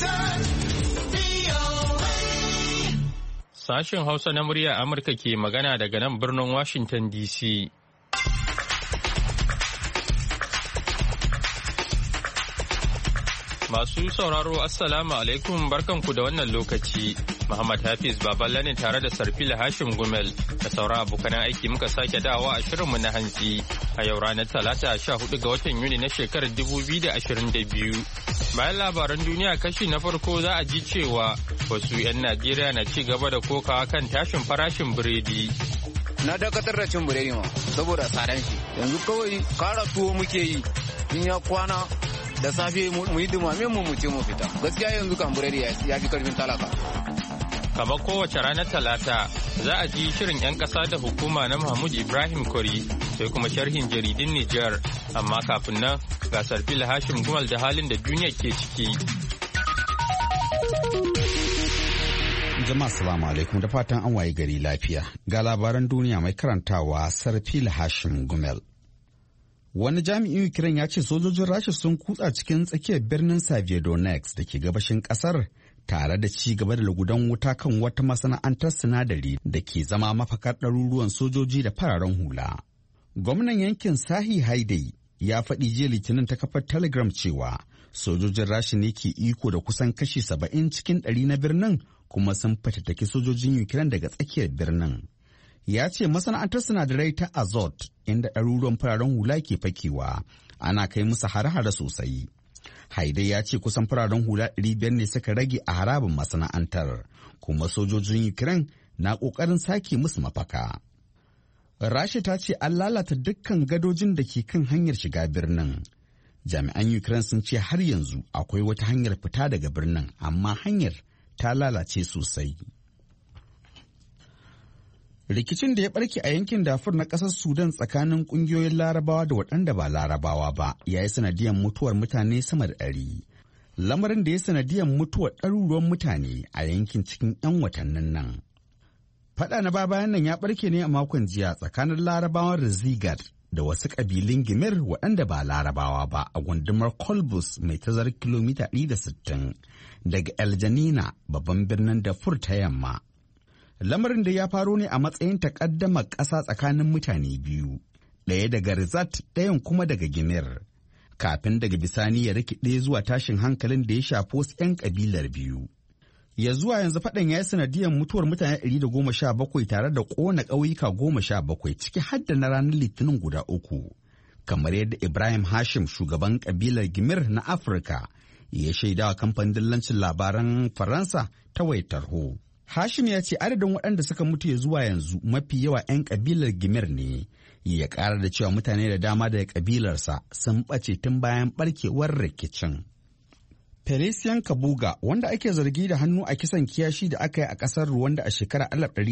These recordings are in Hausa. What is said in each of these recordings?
Sashen Hausa na murya Amurka ke magana daga nan birnin Washington DC. Masu sauraro Assalamu alaikum barkanku da wannan lokaci. Muhammad Hafiz Baballe ne tare da Sarfila Hashim Gumel da sauran abokan aiki muka sake dawa a shirinmu na hantsi a yau ranar Talata 14 ga watan Yuni na shekarar 2022. Bayan labaran duniya kashi na farko za a ji cewa wasu 'yan Najeriya na ci gaba da kokawa kan tashin farashin biredi. Na dakatar da cin biredi ma saboda tsadan shi. Yanzu kawai kara tuwo muke yi in ya kwana da safe mu yi dumame mu ce mu fita. Gaskiya yanzu kan biredi ya fi karfin talaka. Kamar kowace ranar Talata za a ji shirin 'yan ƙasa da hukuma na Mahmud Ibrahim Kwari sai kuma sharhin jaridun Nijar. Amma kafin nan ga Sarfila Hashim Gumal da halin da duniya ke ciki. Jama'a salamu alaikum da fatan an waye gari lafiya. Ga labaran duniya mai karantawa Sarfila Hashim Gumel. Wani jami'in Ukraine ya ce sojojin Rasha sun kutsa cikin tsakiyar birnin Saviodonex da ke gabashin kasar tare da ci gaba da lugudan wuta kan wata masana'antar sinadari da ke zama mafakar ɗaruruwan sojoji da fararen hula. Gwamnan yankin Sahi Haidai ya faɗi jiya Litinin ta kafar Telegram cewa sojojin Rasha ne ke iko da kusan kashi 70 cikin 100 na birnin kuma sun fatattaki sojojin Ukraine daga tsakiyar birnin. Ya ce masana'antar sinadarai ta Azot inda ɗaruruwan fararen hula ke fakewa ana kai musu hare-hare sosai. Haidai ya ce kusan fararen hula 500 ne suka rage a harabin masana'antar kuma sojojin Ukraine na ƙoƙarin sake musu mafaka. Rasha ta ce an lalata dukkan gadojin da ke kan hanyar shiga birnin. Jami'an Ukraine sun ce har yanzu akwai wata hanyar fita daga birnin amma hanyar ta lalace sosai. Rikicin da ya barke a yankin Darfur na ƙasar Sudan tsakanin ƙungiyoyin Larabawa da waɗanda ba Larabawa ba ya yi sanadiyar mutuwar mutane sama da 100. Lamarin da ya sanadiyar mutuwar ɗaruruwan mutane a yankin cikin 'yan watannin nan. Faɗa na bayan nan ya barke ne a makon jiya tsakanin Larabawan Rizigat da wasu ƙabilun Gimir waɗanda ba Larabawa ba a gundumar Kolbus mai tazarar kilomita 160 daga El Janina babban birnin Darfur ta yamma. Lamarin da ya faro ne a matsayin takaddamar ƙasa tsakanin mutane biyu, ɗaya daga Rizat ɗayan kuma daga Gimir, kafin daga bisani ya rikide zuwa tashin hankalin da ya shafi wasu 'yan ƙabilar biyu. Ya zuwa yanzu faɗan ya yi sanadiyar mutuwar mutane 117 tare da ƙona ƙauyuka 17 ciki har da na ranar Litinin guda 3, kamar yadda Ibrahim Hashim shugaban ƙabilar Gimir na Afirka ya shaidawa kamfanin dillancin labaran Faransa ta wayar tarho. Hashim ya ce adadin waɗanda suka mutu ya zuwa yanzu mafi yawa 'yan ƙabilar Gimir ne, ya ƙara da cewa mutane da dama daga ƙabilarsa sun ɓace tun bayan ɓarkewar rikicin. Felician Kabuga, wanda ake zargi da hannu a kisan kiyashi da aka yi a ƙasar Rwanda a shekarar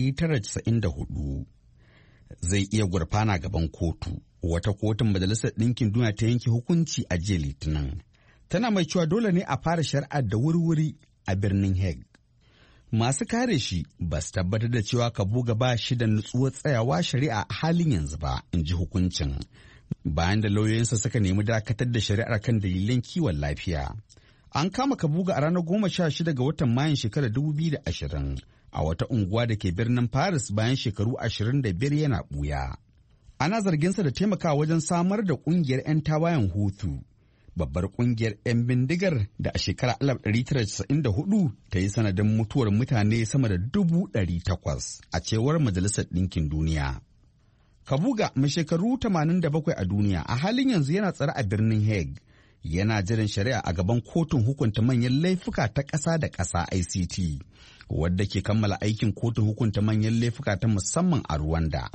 1994, zai iya gurfana gaban kotu. Wata kotun Majalisar Ɗinkin Duniya ta yanke hukunci a jiya Litinin. Tana mai cewa dole ne a fara shari'ar da wurwuri a birnin Hague. Masu kare shi ba su tabbatar da cewa Kabuga ba shi da nutsuwar tsayawa shari'a a halin yanzu ba, in ji hukuncin, bayan da lauyoyinsa suka nemi dakatar da shari'ar kan dalilan kiwon lafiya. An kama Kabuga a ranar 16 ga watan Mayun shekarar 2020 a wata unguwa da ke birnin Paris bayan shekaru 25 yana ɓuya. Ana zarginsa da taimakawa wajen samar da ƙungiyar 'yan tawayen Hutu. Babbar kungiyar 'yan bindigar da a shekarar 1994 ta yi sanadin mutuwar mutane sama da 800,000 a cewar Majalisar Ɗinkin Duniya. Kabuga mai shekaru 87 a duniya a halin yanzu yana tsare a birnin Hague, yana jiran shari'a a gaban kotun hukunta manyan laifuka ta ƙasa da ƙasa ICT, wadda ke kammala aikin kotun hukunta manyan laifuka ta musamman a Rwanda.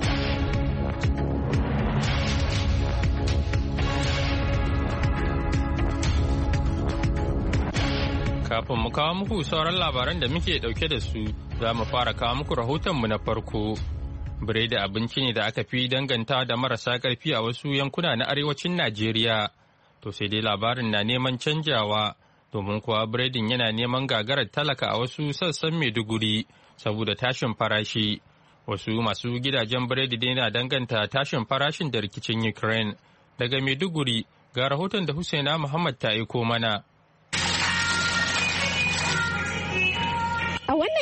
Kafin mu kawo muku sauran labaran da muke dauke da su, za mu fara kawo muku rahotonmu na farko. Biredi abinci ne da aka fi danganta da marasa ƙarfi a wasu yankuna na arewacin Najeriya. To sai dai labarin na neman canjawa, domin kuwa biredin yana neman gagarar talaka a wasu sassan Maiduguri saboda tashin farashi. Wasu masu gidajen biredi dai na danganta tashin farashin da rikicin Ukraine. Daga Maiduguri ga rahoton da Husaina Muhammad ta aiko mana.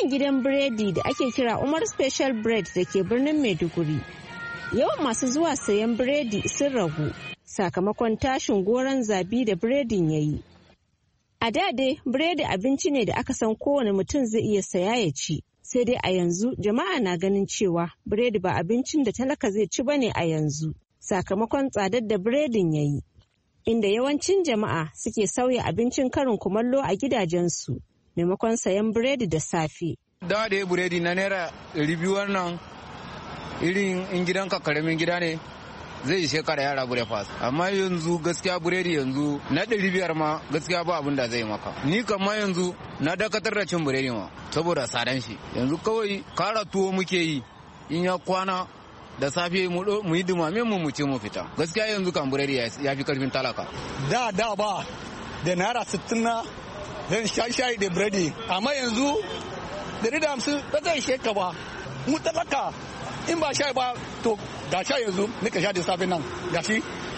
wannan gidan biredi da ake kira Umar Special Bread da ke birnin Maiduguri. Yawan masu zuwa sayan biredi sun ragu sakamakon tashin goron zabi da biredin ya yi. A da dai biredi abinci ne da aka san kowane mutum zai iya saya ya ci. Sai dai a yanzu jama'a na ganin cewa biredi ba abincin da talaka zai ci bane a yanzu sakamakon tsadar da biredin ya yi. Inda yawancin jama'a suke sauya abincin karin kumallo a gidajensu maimakon sayan biredi da safe. Da biredi na naira 200 wannan irin in gidanka karamin gida ne zai ishe ka da yara breakfast. Amma yanzu gaskiya biredi yanzu na 500 ma gaskiya ba abin da zai maka. Ni kama yanzu na dakatar da cin biredi ma saboda tsadan shi. Yanzu kawai kara tuwo muke yi in ya kwana da safe mu yi dumame mu ce mu fita. Gaskiya yanzu kan biredi ya fi karfin talaka. Da ba da naira 60 na zan shayi da biredi, amma yanzu 150 ba zai ishe ka ba. Mu talaka in ba shayi ba to ga sha yanzu nika sha da safe nan ga shi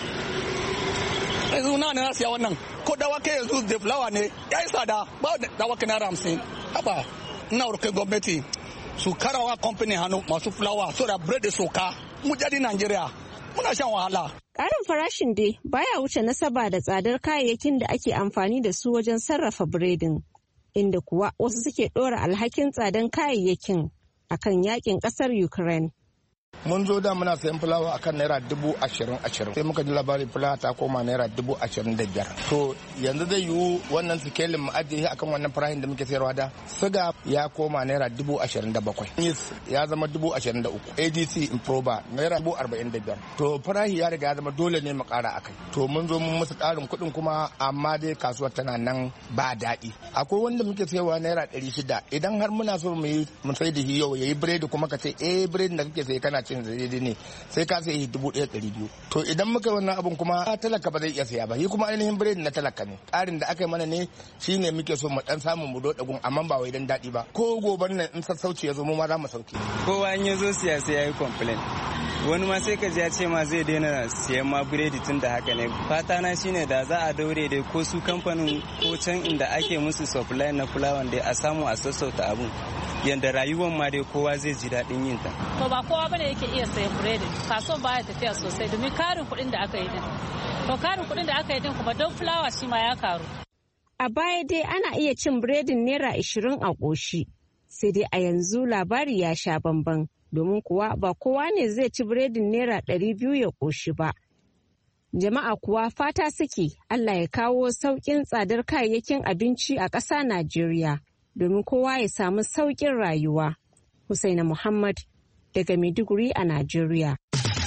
yanzu na siya wannan ko dawake yanzu da fulawa ne ya yi tsada ba dawake naira 50. haba ina roƙon gwamnati su karawa kamfani hannu masu fulawa so da bread soka mu jadi Najeriya muna shan wahala. Ƙarin farashin dai baya wuce nasaba da tsadar kayayyakin da ake amfani da su wajen sarrafa biredin, inda kuwa wasu suke ɗora alhakin tsadan kayayyakin akan yakin ƙasar Ukraine. Mun zo da muna sayan fulawa akan naira 20,000 sai muka ji labarin fulawa ta koma naira 25,000. To yanzu zai yiwu wannan sikelin mu ajiye akan wannan farahin da muke sayarwa da siga ya koma naira 27,000 ya zama 23,000 ADC improba naira 45,000. To farahi ya riga ya zama dole ne mu kara akai. To mun zo mun musu karin kuɗin kuma amma dai kasuwar tana nan ba daɗi. Akwai wanda muke sayarwa naira 600 idan har muna so mu sai da yau yayi biredi kuma ka ce biredi da kake sayi kana cin daidai ne sai ka sai 1,200. To idan muka wannan abun kuma talaka ba zai iya saya ba, shi kuma ainihin biredi na talaka ne. Ƙarin da aka yi mana ne shine muke so mu dan samu mu doda gun amma ba wai dan daɗi ba. Ko goban nan in sassauci ya zo mu ma za mu sauke. Kowa in ya zo siya sai ya yi complain. Wani ma sai ka ji ya ce ma zai daina siyan ma biredi tun da haka ne. Fata na shine da za a daure dai ko su kamfanin ko can inda ake musu supply na fulawan dai a samu a sassauta abun. Yanda rayuwar ma dai kowa zai ji daɗin yin ta. To ba kowa bane yake iya sayan biredi. Kasuwan baya tafiya sosai domin karin kuɗin da aka yi din. To karin kuɗin da aka yi din kuma don fulawa shi ma ya karu. A baya dai ana iya cin biredin naira 20 a ƙoshi. Sai dai a yanzu labari ya sha bamban. Domin kuwa ba kowa ne zai ci biredin naira 200 ya ƙoshi ba. Jama'a kuwa fata suke Allah ya kawo sauƙin tsadar kayayyakin abinci a ƙasa Najeriya. Domin kowa ya samu sauƙin rayuwa. Husaina Muhammad daga Maiduguri a Najeriya.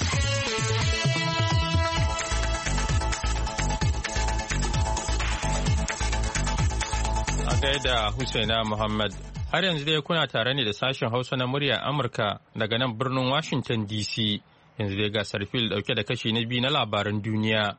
A gaida Husaina Muhammad, har yanzu dai kuna tare ne da sashen Hausa na murya Amurka daga nan birnin Washington DC. Yanzu dai ga Sarfil dauke da kashi na biyu na labaran duniya.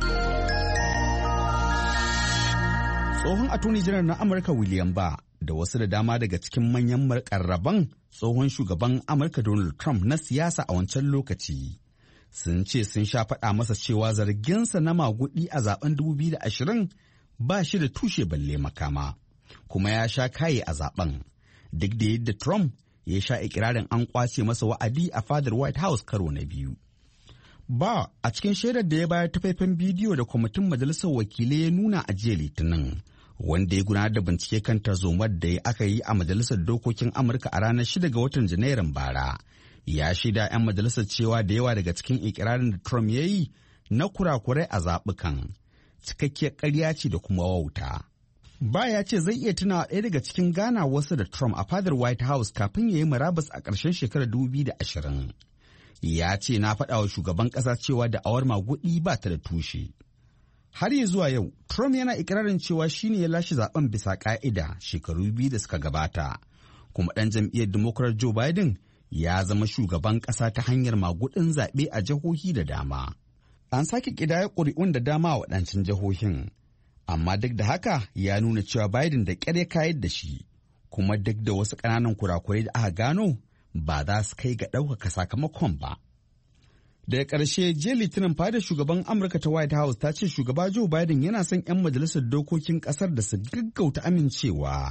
Tsohon Attorney General na Amurka William Barr da wasu da dama daga cikin manyan makarraban tsohon shugaban Amurka Donald Trump na siyasa a wancan lokaci sun ce sun sha faɗa masa cewa zarginsa na magudi a zaben 2020 ba shi da tushe balle makama, kuma ya sha kaye a zaben duk da yadda Trump ya sha ikirarin an kwace masa wa'adi a fadar White House karo na biyu. Ba a cikin shaidar da ya bayar ta faifan bidiyo da kwamitin majalisar wakilai ya nuna a jiya Litinin, wanda ya gudanar da bincike kan tarzomar da aka yi a majalisar dokokin Amurka a ranar 6 ga watan Janairun bara, ya shaida 'yan majalisar cewa da yawa daga cikin ikirarin da Trump ya yi na kurakurai a zaɓukan cikakkiyar ƙarya ce da kuma wauta. Ba ya ce zai iya tuna ɗaya daga cikin ganawarsa da Trump a fadar White House kafin ya yi murabus a ƙarshen shekarar 2020. Ya ce na faɗa wa shugaban ƙasa cewa da awar magudi ba ta da tushe. Har ya zuwa yau, Trump yana ikirarin cewa shi ne ya lashe zaben bisa ƙa'ida shekaru 2 da suka gabata, kuma ɗan jam'iyyar Democrat Joe Biden ya zama shugaban ƙasa ta hanyar magudin zaɓe a jihohi da dama. An sake ƙidaya ƙuri'un da dama a waɗancan jihohin, amma duk da haka ya nuna cewa Biden da ƙyar ya kayar da shi, kuma duk da wasu ƙananan kurakurai da aka gano ba za su kai ga ɗaukaka sakamakon ba. Daga ƙarshe, jiya Litinin fadar shugaban Amurka ta White House ta ce shugaba Joe Biden yana son 'yan majalisar dokokin ƙasar da su gaggauta amincewa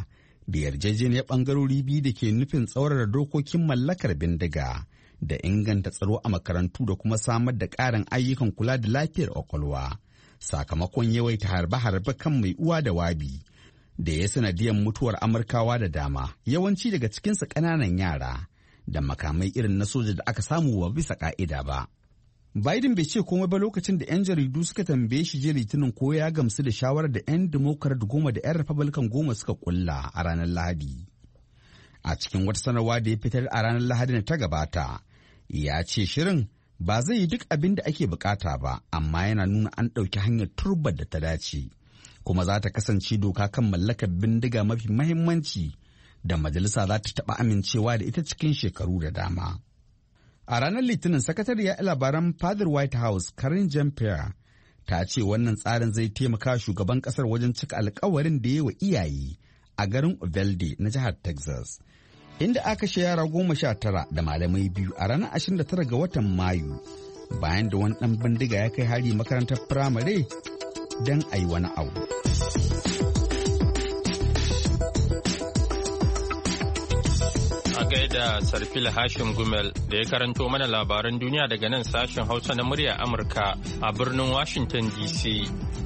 da yarjejeniyar ɓangarori biyu da ke nufin tsaurara dokokin mallakar bindiga da inganta tsaro a makarantu da kuma samar da ƙarin ayyukan kula da lafiyar ƙwaƙwalwa sakamakon yawaita harbe-harbe kan mai uwa da wabi da ya sanadiyar mutuwar Amurkawa da dama, yawanci daga cikinsu ƙananan yara da makamai irin na soja da aka samu ba bisa ƙa'ida ba. Biden bai ce komai ba lokacin da 'yan jaridu suka tambaye shi jiya Litinin ko ya gamsu da shawarar da 'yan Democrat 10 da 'yan Republican 10 suka kulla a ranar Lahadi. A cikin wata sanarwa da ya fitar a ranar Lahadi da ta gabata, ya ce shirin ba zai yi duk abin da ake bukata ba, amma yana nuna an ɗauki hanyar turbar da ta dace, kuma za ta kasance doka kan mallakar bindiga mafi mahimmanci da majalisa za ta taɓa amincewa da ita cikin shekaru da dama. A ranar Litinin, sakatariya labaran fadar White House, Karine Jean-Pierre, ta ce wannan tsarin zai taimaka shugaban kasar wajen cika alkawarin da ya wa iyaye a garin Uvalde na jihar Texas, inda aka kashe yara 19 da malamai 2 a ranar 29 ga watan Mayu, bayan da wani ɗan bindiga ya kai hari makarantar firamare don a yi wani abu. A gaida Sarfila Hashim Gumel da ya karanto mana labaran duniya daga nan sashen Hausa na murya Amurka a birnin Washington DC.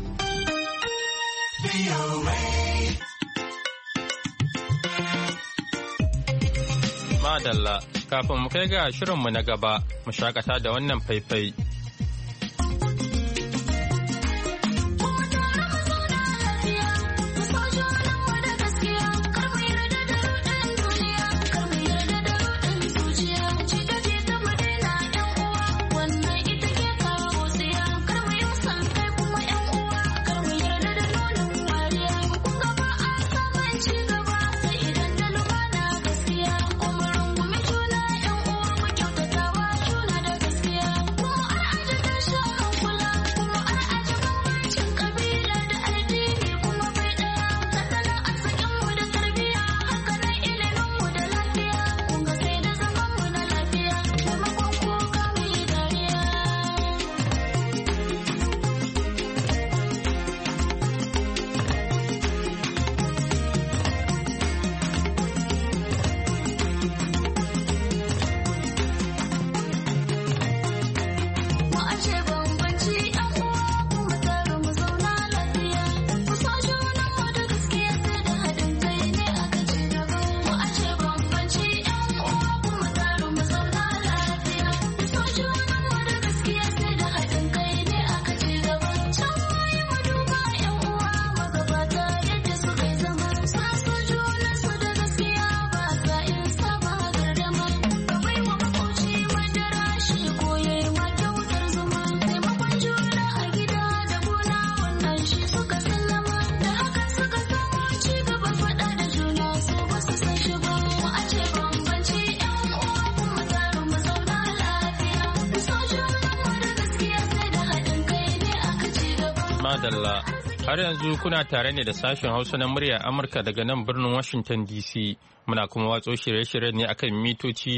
Madalla, kafin mu kai ga shirinmu na gaba, mu shakata da wannan faifai. Madalla, har yanzu kuna tare ne da sashen Hausa na murya Amurka daga nan birnin Washington DC. Muna kuma watso shirye-shirye ne akan mitoci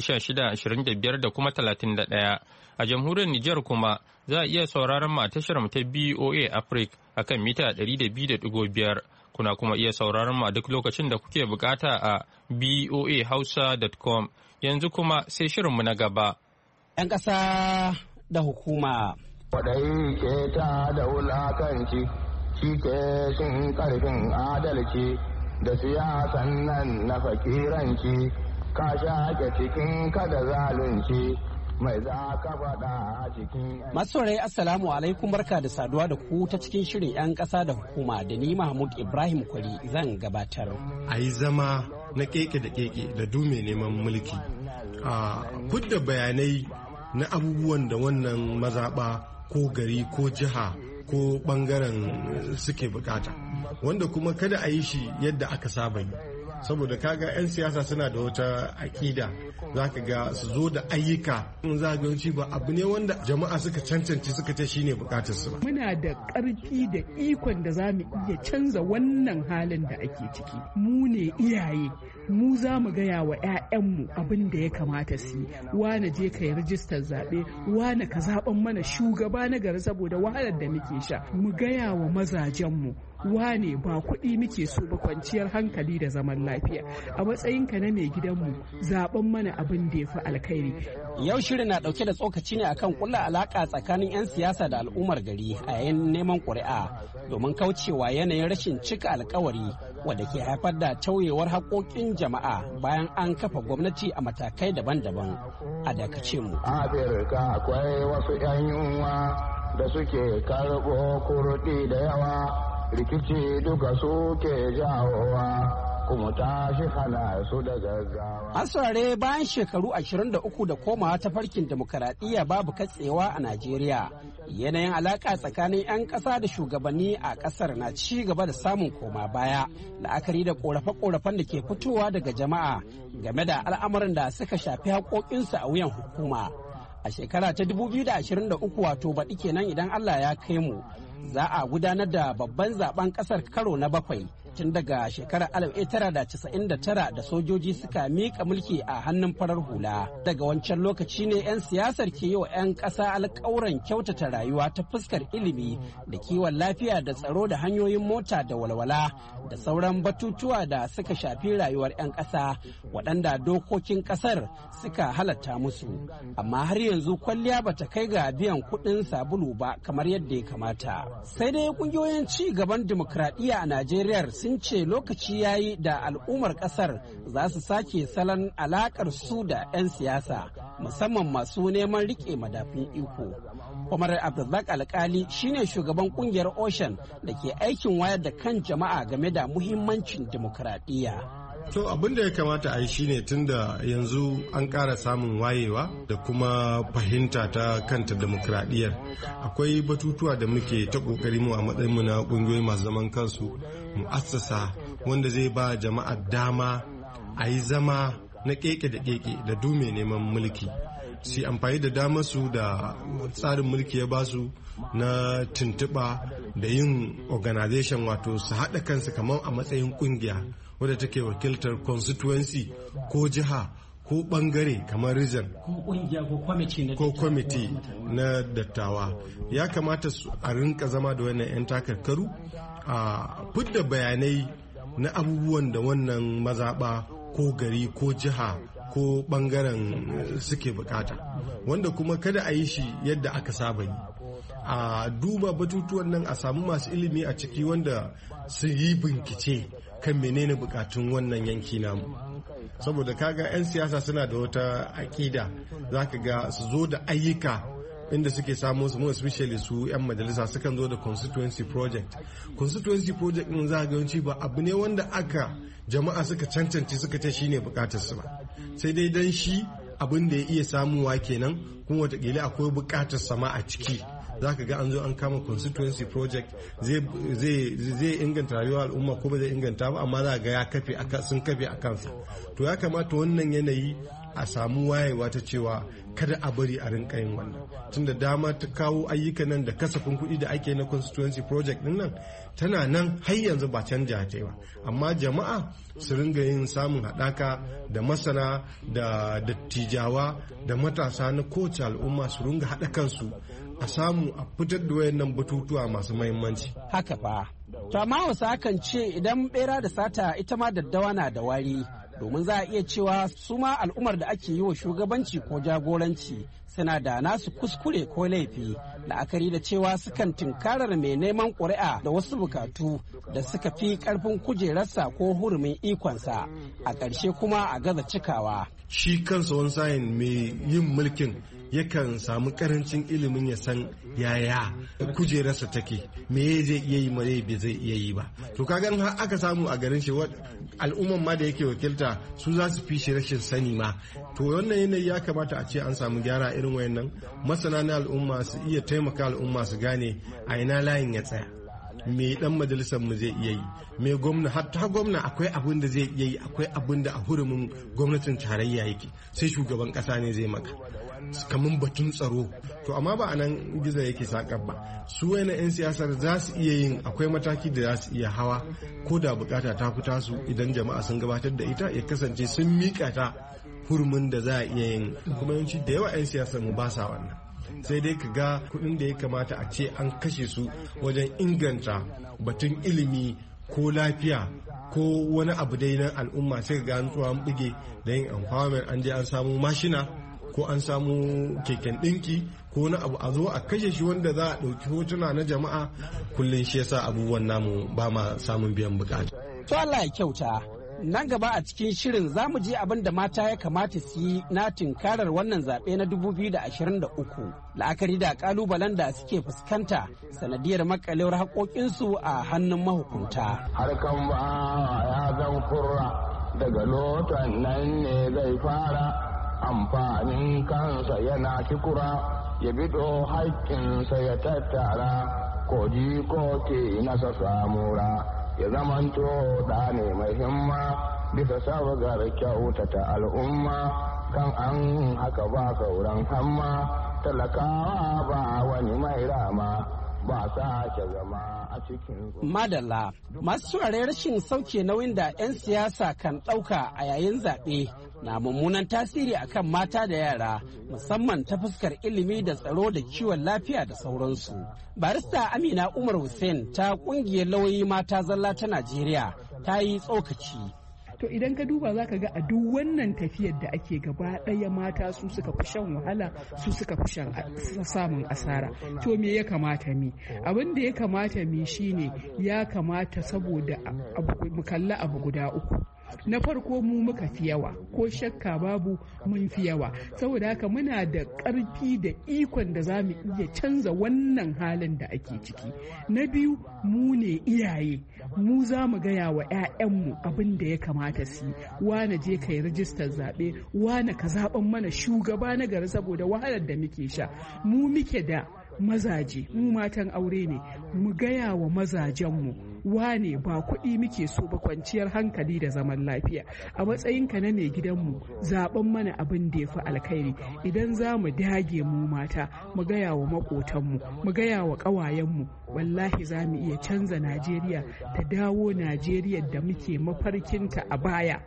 1625 da kuma 31. A jamhuriyar Nijar kuma za a iya sauraron mu a tashar mu ta BOA Africa akan mita 200.5. Kuna kuma iya sauraron mu a duk lokacin da kuke bukata a boahausa.com. Yanzu kuma sai shirinmu na gaba. 'Yan ƙasa da hukuma. Kwaɗayi ke ta da wulakanci, shi ke shin ƙarfin adalci da siyasan nan na fakiranci, ka shaƙe cikin kada zalunci. Mai za ka faɗa a cikin Masorai Assalamu alaikum, barka da saduwa da ku ta cikin shirin 'yan ƙasa da hukuma da ni Mahmud Ibrahim Kwari zan gabatar. A yi zama na keke da keke da dume neman mulki. Kudda bayanai na abubuwan da wannan mazaɓa ko gari ko jiha ko ɓangaren suke bukata, wanda kuma kada a yi shi yadda aka saba yi. Saboda kaga 'yan siyasa suna da wata aƙida, za ka ga su zo da ayyuka in zagayoci ba abu ne wanda jama'a suka cancanci suka ce shine bukatar su ba. Muna da ƙarfi da ikon da za mu iya canza wannan halin da ake ciki. Mu ne iyaye, mu za mu gaya wa 'ya'yanmu abin da ya kamata su yi. Wane je ka yi rajistar zaɓe, wane ka zaɓen mana shugaba na gari saboda wahalar da muke sha. Mu gaya wa mazajenmu, wane ba kuɗi muke so ba, kwanciyar hankali da zaman lafiya. A matsayinka na mai gidanmu zaben mana abin da ya fi alkhairi. Yau shirin na ɗauke da tsokaci ne akan kulla alaka tsakanin 'yan siyasa da al'ummar gari a yayin neman ƙuri'a domin kaucewa yanayin rashin cika alkawari wadda ke haifar da tauyewar haƙoƙin jama'a bayan an kafa gwamnati a matakai daban-daban. A dakace mu. Afirka akwai wasu 'yan yunwa da suke karɓo kurɗi da yawa, rikici duka suke jawowa. Kuma tashi hana su da gaggawa. Asare bayan shekaru 23 da komawa ta farkin demokaradiyya babu katsewa a Najeriya. Yanayin alaka tsakanin 'yan ƙasa da shugabanni a ƙasar na ci gaba da samun koma baya, la'akari da ƙorafe-ƙorafen da ke fitowa daga jama'a game da al'amuran da suka shafi haƙoƙinsu a wuyan hukuma. A shekara ta 2023 wato baɗi kenan idan Allah ya kai mu, za a gudanar da babban zaben ƙasar karo na 7. Tun daga shekarar 1999 da sojoji suka miƙa mulki a hannun farar hula. Daga wancan lokaci ne 'yan siyasar ke yi wa 'yan ƙasa alƙawuran kyautata rayuwa ta fuskar ilimi da kiwon lafiya da tsaro da hanyoyin mota da walwala da sauran batutuwa da suka shafi rayuwar 'yan ƙasa waɗanda dokokin ƙasar suka halatta musu. Amma har yanzu kwalliya bata kai ga biyan kuɗin sabulu ba kamar yadda ya kamata. Sai dai ƙungiyoyin ci gaban dimokuraɗiyya a Najeriya sun ce lokaci ya yi da al'ummar kasar za su sake salon alakar su da 'yan siyasa musamman masu neman rike madafin iko. Kwamar Abdulrazak Alkali shine shugaban kungiyar Ocean da ke aikin wayar da kan jama'a game da muhimmancin dimokuraɗiyya. To abin da ya kamata a yi shine tunda yanzu an ƙara samun wayewa da kuma fahimta ta kanta demokradiyyar, akwai batutuwa da muke ta ƙoƙari mu a matsayinmu na ƙungiyoyi masu zaman kansu mu assasa wanda zai ba jama'a dama a yi zama na keke da keke da dume neman mulki, su amfani da damar su da tsarin mulki ya basu na tuntuɓa da yin organization, wato su haɗa kansu kamar a matsayin ƙungiya wadda take wakiltar constituency ko jiha ko bangare kamar region ko kwamiti na dattawa. Ya kamata a rinka zama da wannan 'yan takarkaru a fidda bayanai na abubuwan da wannan mazaɓa ko gari ko jiha ko bangaren suke bukata, wanda kuma kada a yi shi yadda aka saba yi. A duba batutuwan nan a samu masu ilimi a ciki wanda su yi bincike kan menene bukatun wannan yanki namu, saboda kaga 'yan siyasa suna da wata aƙida, za ka ga su zo da ayyuka inda suke samu su, especially su 'yan majalisa sukan zo da constituency project din za ga yawanci ba abu ne wanda aka jama'a suka cancanci suka ce shine bukatar su ba, sai dai dan shi abin da ya iya samuwa kenan, kuma watakila akwai bukatar sama a ciki. Za ka ga an zo an kama constituency project zai inganta rayuwar al'umma ko ba zai inganta ba, amma za ga sun kafe a kansa. To ya kamata wannan yanayi a samu wayewa ta cewa kada a bari a rinka yin wannan, tunda dama ta kawo ayyukan nan da kasafin kuɗi da ake na constituency project din nan tana nan har yanzu ba canja ta ba, amma jama'a su ringa yin samun haɗaka da masana da dattijawa da matasa na kowace al'umma su ringa haɗa kansu a samu a fitar da wayannan batutuwa masu mahimmanci. Haka fa. To amma wasu hakan ce idan bera da sata ita ma daddawa na da wari, domin za a iya cewa su ma al'ummar da ake yi wa shugabanci ko jagoranci suna da nasu kuskure ko laifi, la'akari da cewa sukan tunkarar mai neman ƙuri'a da wasu bukatu da suka fi ƙarfin kujerarsa ko hurumin ikonsa, a ƙarshe kuma a gaza cikawa. Shi kansa wani sayin mai yin mulkin yakan samu karancin ilimin ya san yaya kujerarsa take, me zai iya yi mai bai zai iya yi ba. To kaga har aka samu a garin shi al'umman ma da yake wakilta su za su fi shi rashin sani ma. To wannan yanayi ya kamata a ce an samu gyara irin wayannan masana na al'umma su iya taimaka al'umma su gane a ina layin ya tsaya, me dan majalisar mu zai iya yi, me gwamna, hatta gwamna akwai abin da zai iya yi, akwai abin da a hurumin gwamnatin tarayya yake, sai shugaban kasa ne zai maka, kamar batun tsaro. To amma ba anan gizo yake sakar ba, su wani 'yan siyasar za su iya yin, akwai mataki da za su iya hawa ko da bukata ta fita su, idan jama'a sun gabatar da ita ya kasance sun mika ta hurumin da za a iya yin, kuma yawanci da yawa 'yan siyasar mu ba sa wannan. sai dai ka ga kuɗin da ya kamata a ce an kashe su wajen inganta batun ilimi ko lafiya ko wani abu dai na al'umma, sai ga an tsohon buge da yin empowerment, an je an samu mashina ko an samu keken ɗinki ko wani abu a zo a kashe shi wanda za a ɗauki hotuna na jama'a. Kullum shi yasa abubuwan namu ba ma samun biyan bukata. To Allah ya kyauta. Nan gaba a cikin shirin za mu je abin da mata ya kamata su yi na tunkarar wannan zaɓe na 2023, la'akari da ƙalubalen da suke fuskanta sanadiyar makalewar haƙoƙinsu a hannun mahukunta. Harkan ba ya zan kurra daga lotan nan ne zai fara amfanin kansa yana kikura ya bido haƙƙinsa ya tattara koji ko ke nasa samura. Ya zamanto da ne mai himma bisa sabgar kyautata al'umma kan an haka ba sauran hamma talakawa ba wani mai rama ba sake zama a cikin madalla. Masu saurare rashin sauke nauyin da 'yan siyasa kan ɗauka a yayin zaɓe na mummunan tasiri akan mata da yara, musamman ta fuskar ilimi da tsaro da kiwon lafiya da sauransu. Barista Amina Umar Hussein ta ƙungiyar lauyoyi mata zalla ta Najeriya ta yi tsokaci. To idan ka duba za ka ga a duk wannan tafiyar da ake gaba ɗaya mata su suka fi shan wahala, su suka fi samun asara. To me ya kamata mi? Abin da ya kamata mi shine ya kamata saboda mu kalla abu guda uku. Na farko mu muka fi yawa, ko shakka babu mun fi yawa, saboda haka muna da ƙarfi da ikon da za mu iya canza wannan halin da ake ciki. Na biyu mu ne iyaye, mu za mu gaya wa 'ya'yanmu abin da ya kamata su yi. Wane je ka yi rajistar zaɓe, wane ka zaɓen mana shugaba na gari, saboda wahalar da muke sha. Mu muke da mazaje, mu matan aure ne, mu gaya wa mazajenmu wane ba kuɗi muke so ba, kwanciyar hankali da zaman lafiya. A matsayinka na mai gidanmu zaben mana abin da ya fi alkhairi. Idan za mu dage mu mata mu gaya wa maƙotanmu, mu gaya wa ƙawayenmu, wallahi za mu iya canza Najeriya ta dawo Najeriya da muke mafarkinta a baya.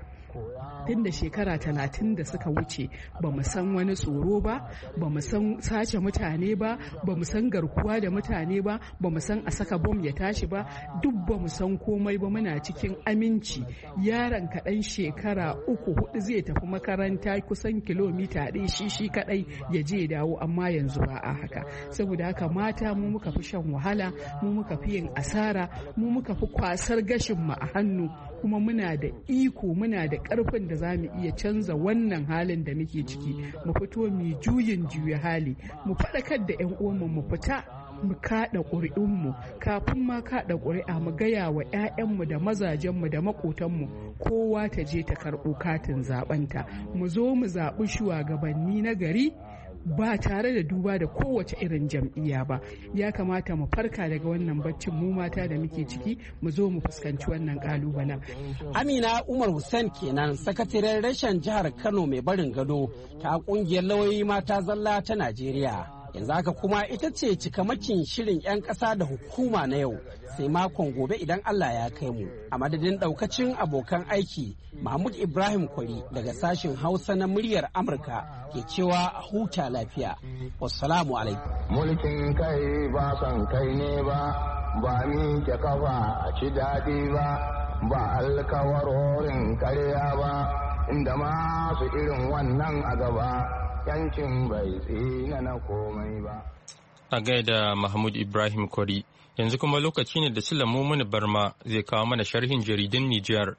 Tun da shekara 30 da suka wuce ba mu san wani tsoro ba, ba mu san sace mutane ba, ba mu san garkuwa da mutane ba, ba mu san a saka bom ya tashi ba, duk ba mu san komai ba. Muna cikin aminci. Yaron kaɗan shekara 3-4 zai tafi makaranta kusan kilomita 1 shi kaɗai ya je dawo, amma yanzu ba a haka. Saboda haka mata mu muka fi shan wahala, mu muka fi yin asara, mu muka fi kwasar gashin mu a hannu, kuma muna da iko, muna da ƙarfin da za mu iya canza wannan halin da muke ciki. Mu fito mu juyin juya hali, mu faɗakar da 'yan uwanmu, mu fita mu kaɗa ƙuri'unmu. Kafin ma kaɗa ƙuri'a mu gaya wa 'ya'yanmu da mazajenmu da maƙotanmu kowa ta je ta karɓo katin zaɓenta. Mu zo mu zaɓi shugabanni na gari ba tare da duba da kowace irin jam'iyya ba. Ya kamata mu farka daga wannan baccin mu mata da muke ciki, mu zo mu fuskanci wannan kalubalen. Amina Umar Hussein kenan, sakataren reshen jihar Kano mai barin gado ta ƙungiyar lauyoyi mata zalla ta Najeriya. Yanzu haka kuma ita ce cikamakin shirin 'yan ƙasa da hukuma na yau, sai makon gobe idan Allah ya kai mu. A madadin ɗaukacin abokan aiki, Mahmud Ibrahim Kwari daga sashen Hausa na muryar Amurka ke cewa a huta lafiya. Wassalamu alaikum. Mulkin kai ba son kai ne ba, ba ni ke kafa a ci daɗi ba, ba alkawarorin karya ba, inda masu irin wannan a gaba. Yancin bai tsina na komai ba. A gaida Mahmud Ibrahim Kwari, yanzu kuma lokaci ne da Sulamu Muni Barma zai kawo mana sharhin jaridun Nijar.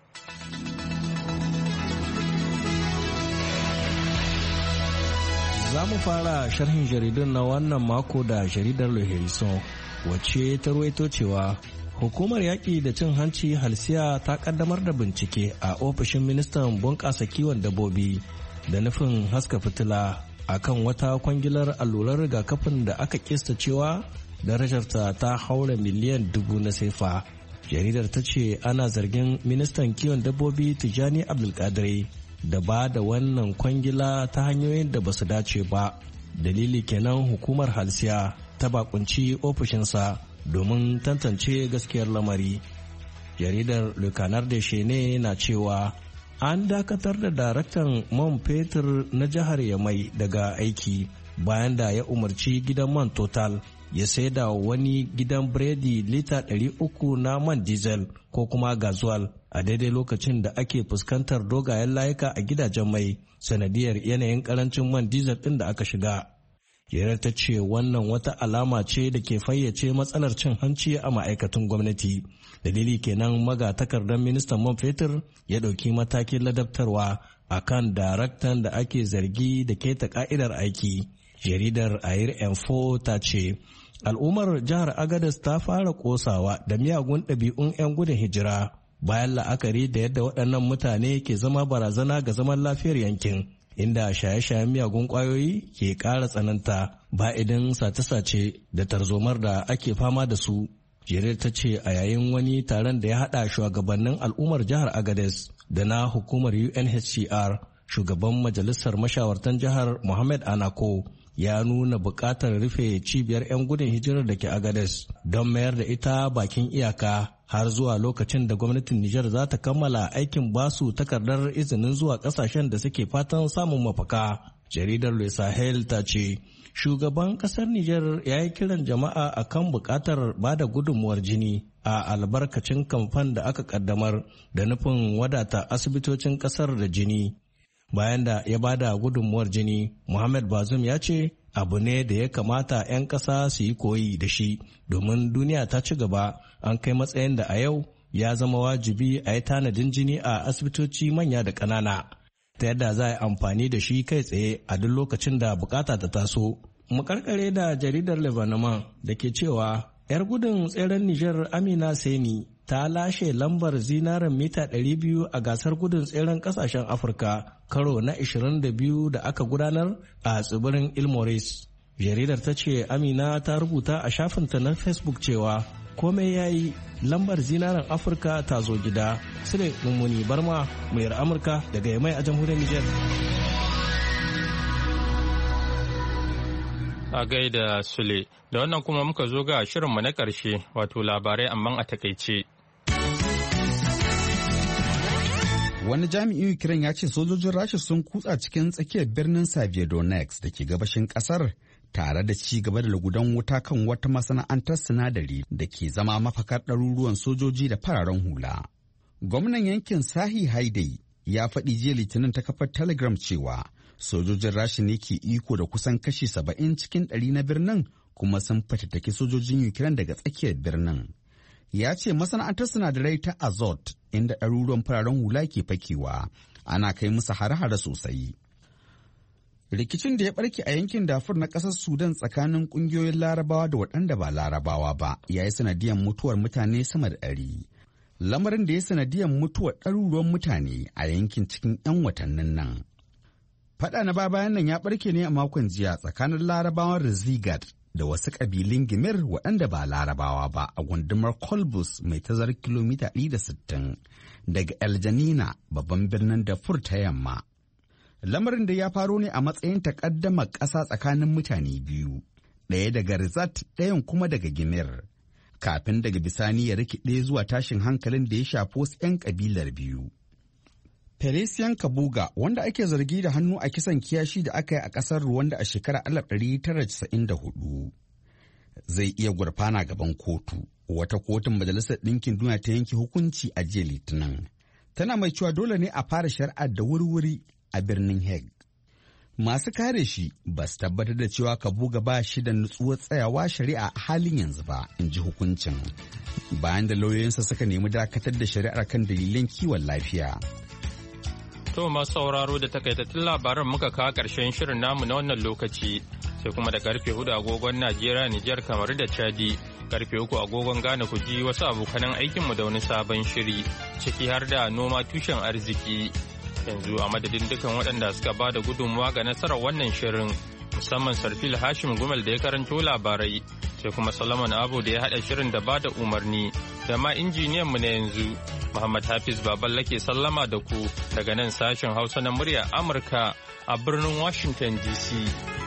Za mu fara sharhin jaridun na wannan mako da jaridar Le Harrison, wacce ta ruwaito cewa hukumar yaƙi da cin hanci halsiya ta ƙaddamar da bincike a ofishin ministan bunƙasa kiwon dabbobi da nufin haska fitila a kan wata kwangilar allurar rigakafin da aka kista cewa darajarta ta haura miliyan 1000 na sefa. Jaridar ta ce ana zargin ministan kiwon dabbobi Tijjani Abdulkadir da ba da wannan kwangila ta hanyoyin da ba su dace ba. Dalili kenan hukumar halsiya ta bakunci ofishinsa domin tantance gaskiyar lamari. Jaridar Le Canard de Chene na cewa an dakatar da daraktan man fetur na jihar Yamai daga aiki bayan da ya umarci gidan man Total ya saida wani gidan biredi lita 300 na man diesel ko kuma gazuwal a daidai lokacin da ake fuskantar dogayen layuka a gidajen mai sanadiyar yanayin karancin man diesel ɗin da aka shiga. Hirar ta ce wannan wata alama ce da ke fayyace matsalar cin hanci a ma'aikatan gwamnati. Dalili kenan magatakardar ministan man fetur ya ɗauki matakin ladabtarwa a kan daraktan da ake zargi da keta ka'idar aiki. Jaridar Air Info ta ce, al'ummar jihar Agadez ta fara kosawa da miyagun ɗabi'un 'yan gudun hijira bayan la'akari da yadda waɗannan mutane ke zama barazana ga zaman lafiyar yankin. Inda shaye-shayen miyagun ƙwayoyi ke ƙara tsananta ba idan sace-sace da tarzomar da ake fama da su. Jirar ta ce a yayin wani taron da ya haɗa shugabannin al'ummar jihar Agadez da na hukumar UNHCR, shugaban majalisar mashawartan jihar Mohammed Anako ya nuna buƙatar rufe cibiyar 'yan gudun hijirar da ke Agadez don mayar da ita bakin iyaka har zuwa lokacin da gwamnatin Nijar za ta kammala aikin basu takardar izinin zuwa ƙasashen da suke fatan samun mafaka. Jaridar Le Sahel ta ce, shugaban ƙasar Nijar ya yi kiran jama'a a kan buƙatar ba da gudunmuwar jini a albarkacin kamfan da aka ƙaddamar da nufin wadata asibitocin ƙasar da jini. Bayan da ya ba da gudunmuwar jini, Muhammad Bazoum ya ce abu ne da ya kamata 'yan ƙasa su yi koyi da shi domin duniya ta ci gaba, an kai matsayin da a yau ya zama wajibi a yi tanadin jini a asibitoci manya da ƙanana ta yadda za a yi amfani da shi kai tsaye a duk lokacin da bukata ta taso. Mu karkare da jaridar Lebanon da ke cewa 'yar gudun tseren Nijar Amina Seni ta lashe lambar zinaren mita 200 a gasar gudun tseren kasashen Afirka karo na 22 da aka gudanar a tsibirin Ilmoris. Jaridar ta ce Amina ta rubuta a shafinta na Facebook cewa komai ya yi, lambar zinaren Afirka ta zo gida. Sule Mummuni Barma, muryar Amurka daga Yamai a jamhuriyar Nijar. A gaida Sule, da wannan kuma muka zo ga shirinmu na ƙarshe wato labarai amma a takaice. Wani jami'in Ukraine ya ce sojojin Rasha sun kutsa cikin tsakiyar birnin Saviodonex da ke gabashin kasar tare da ci gaba da lugudan wuta kan wata masana'antar sinadari da ke zama mafakar ɗaruruwan sojoji da fararen hula. Gwamnan yankin Sahi Haidai ya faɗi jiya Litinin ta kafar Telegram cewa sojojin Rasha ne ke iko da kusan kashi 70 cikin 100 na birnin kuma sun fatattaki sojojin Ukraine daga tsakiyar birnin. Ya ce masana'antar sinadarai ta Azot inda ɗaruruwan fararen hula ke fakewa ana kai musu hare-hare sosai. Rikicin da ya barke a yankin Darfur na ƙasar Sudan tsakanin ƙungiyoyin Larabawa da waɗanda ba Larabawa ba ya yi sanadiyar mutuwar mutane sama da 100. Lamarin da ya sanadiyar mutuwar ɗaruruwan mutane a yankin cikin 'yan watannin nan. Faɗa na bayan nan ya ɓarke ne a makon jiya tsakanin Larabawan Rizigat da wasu ƙabilun Gimir waɗanda ba Larabawa ba a gundumar Kolbus mai tazarar kilomita 160 daga El Janina babban birnin Darfur ta yamma. Lamarin da ya faro ne a matsayin takaddamar ƙasa tsakanin mutane biyu, ɗaya daga Rizat ɗayan kuma daga Gimir, kafin daga bisani ya rikide zuwa tashin hankalin da ya shafi wasu 'yan ƙabilar biyu. Felician Kabuga, wanda ake zargi da hannu a kisan kiyashi da aka yi a ƙasar Rwanda a shekarar 1994, zai iya gurfana gaban kotu. Wata kotun Majalisar Ɗinkin Duniya ta yanke hukunci a jiya Litinin. Tana mai cewa dole ne a fara shari'ar da wuri-wuri a birnin Hague. Masu kare shi ba su tabbatar da cewa Kabuga ba shi da nutsuwar tsayawa shari'a a halin yanzu ba, in ji hukuncin. Bayan da lauyoyinsa suka nemi dakatar da shari'ar kan dalilan kiwon lafiya. To masu sauraro da takaitattun labaran muka kawo ƙarshen shirin namu na wannan lokaci sai kuma da karfe 4 agogon Najeriya, Nijar, kamar da Chadi, karfe 3 agogon Ghana ku ji wasu abokanan aikinmu da wani sabon shiri ciki har da noma tushen arziki. Yanzu a madadin dukan waɗanda suka ba da gudunmawa ga nasarar wannan shirin musamman Sarfil Hashim Gumel da ya karanto labarai sai kuma Solomon Abu da ya haɗa shirin da ba da umarni da ma injiniyanmu na yanzu. Muhammad Hafiz Baballa ke sallama da ku daga nan sashen Hausa na murya Amurka a birnin Washington DC.